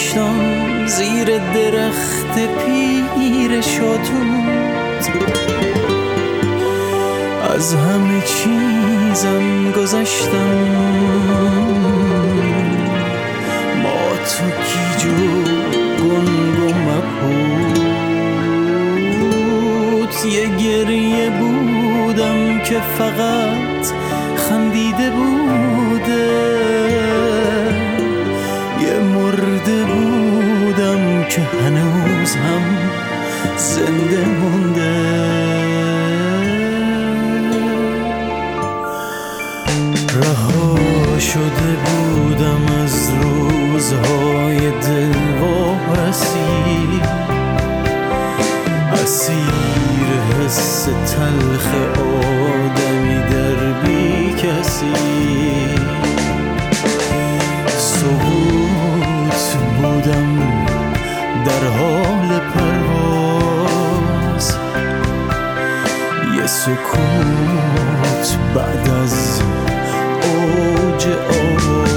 گذاشتم زیر درخت پیر شادوت، از همه چیزم گذشتم، ما تو گیج و گنگ و مبهوت. یه گریه بودم که فقط خندیده بوده، یه مرده بودم که هنوز هم زنده مونده. رها شده بودم از روزهای دلواپسی، اسیر حس تلخ آدمی در بی کسی. سقوط بودم در حال پرواز، یه سکوت بعد از اوج آواز.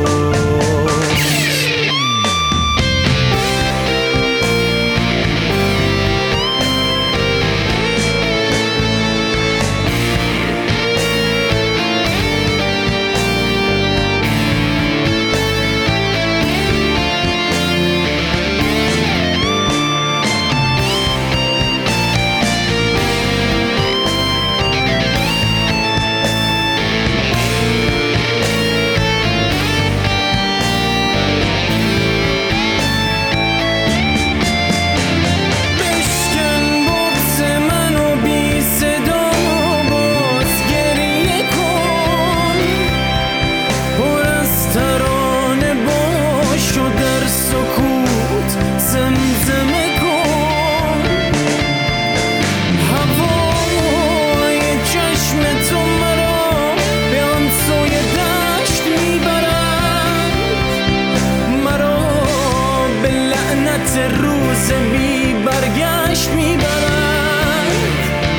روز بی برگشت میبرد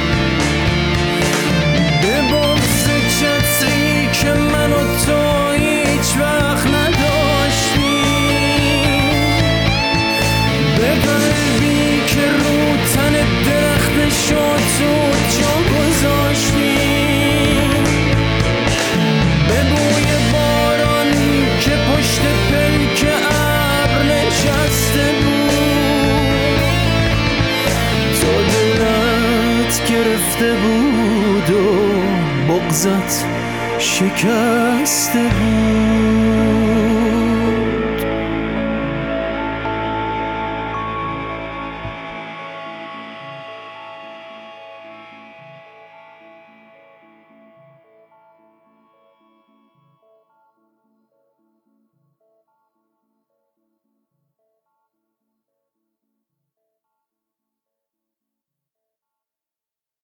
به بغض چتری که من و تو هیچ وقت نداشتیم، به قلبی که رو تن درخت شاتوت جا گذاشتیم، به بوی باران که پشت پلک ابر نشسته بود. گرفته بود و بغضت شکسته بود.